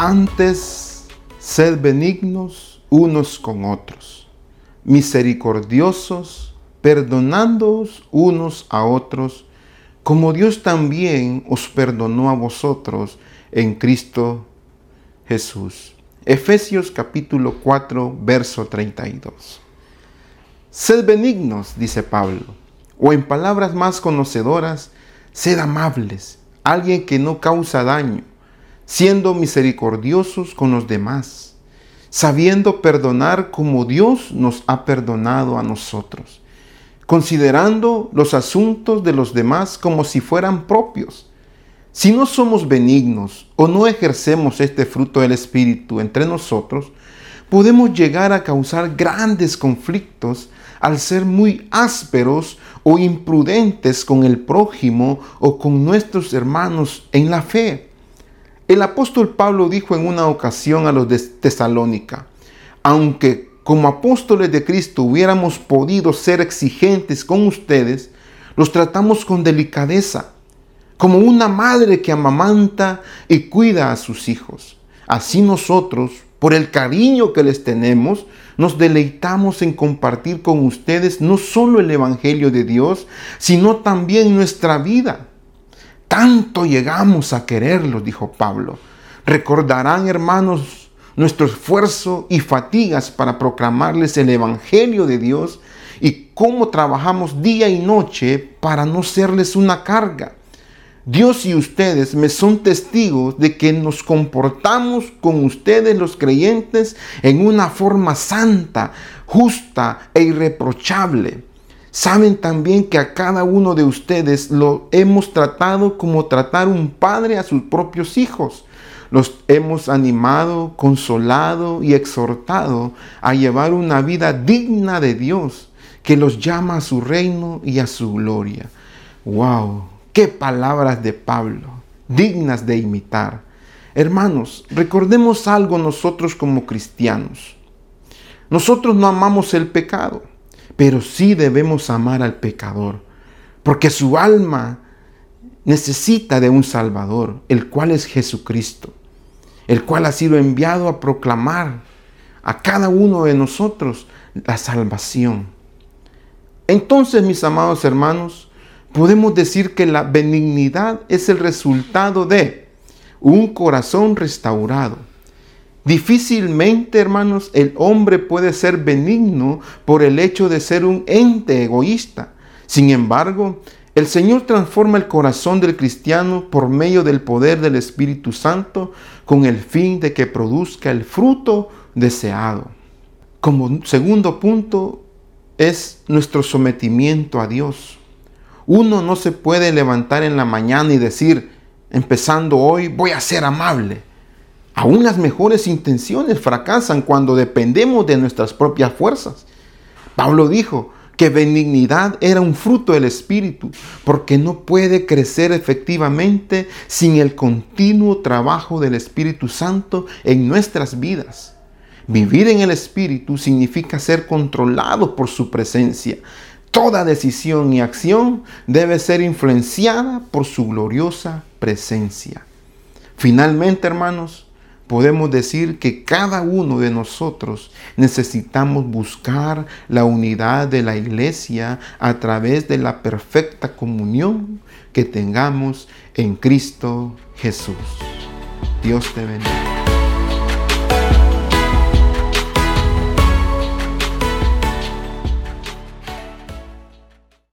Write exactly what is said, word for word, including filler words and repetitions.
Antes, sed benignos unos con otros, misericordiosos, perdonándoos unos a otros, como Dios también os perdonó a vosotros en Cristo Jesús. Efesios capítulo cuatro, verso treinta y dos. Sed benignos, dice Pablo, o en palabras más conocedoras, sed amables, alguien que no causa daño, siendo misericordiosos con los demás, sabiendo perdonar como Dios nos ha perdonado a nosotros, considerando los asuntos de los demás como si fueran propios. Si no somos benignos o no ejercemos este fruto del Espíritu entre nosotros, podemos llegar a causar grandes conflictos al ser muy ásperos o imprudentes con el prójimo o con nuestros hermanos en la fe. El apóstol Pablo dijo en una ocasión a los de Tesalónica: aunque como apóstoles de Cristo hubiéramos podido ser exigentes con ustedes, los tratamos con delicadeza, como una madre que amamanta y cuida a sus hijos. Así nosotros, por el cariño que les tenemos, nos deleitamos en compartir con ustedes no solo el Evangelio de Dios, sino también nuestra vida. Tanto llegamos a quererlos, dijo Pablo. Recordarán, hermanos, nuestro esfuerzo y fatigas para proclamarles el Evangelio de Dios y cómo trabajamos día y noche para no serles una carga. Dios y ustedes me son testigos de que nos comportamos con ustedes los creyentes en una forma santa, justa e irreprochable. Saben también que a cada uno de ustedes lo hemos tratado como tratar un padre a sus propios hijos. Los hemos animado, consolado y exhortado a llevar una vida digna de Dios, que los llama a su reino y a su gloria. ¡Wow! ¡Qué palabras de Pablo! Dignas de imitar. Hermanos, recordemos algo nosotros como cristianos. Nosotros no amamos el pecado, pero sí debemos amar al pecador, porque su alma necesita de un Salvador, el cual es Jesucristo, el cual ha sido enviado a proclamar a cada uno de nosotros la salvación. Entonces, mis amados hermanos, podemos decir que la benignidad es el resultado de un corazón restaurado. Difícilmente, hermanos, el hombre puede ser benigno por el hecho de ser un ente egoísta. Sin embargo, el Señor transforma el corazón del cristiano por medio del poder del Espíritu Santo con el fin de que produzca el fruto deseado. Como segundo punto es nuestro sometimiento a Dios. Uno no se puede levantar en la mañana y decir, empezando hoy, voy a ser amable. Aún las mejores intenciones fracasan cuando dependemos de nuestras propias fuerzas. Pablo dijo que benignidad era un fruto del Espíritu, porque no puede crecer efectivamente sin el continuo trabajo del Espíritu Santo en nuestras vidas. Vivir en el Espíritu significa ser controlado por su presencia. Toda decisión y acción debe ser influenciada por su gloriosa presencia. Finalmente, hermanos, podemos decir que cada uno de nosotros necesitamos buscar la unidad de la iglesia a través de la perfecta comunión que tengamos en Cristo Jesús. Dios te bendiga.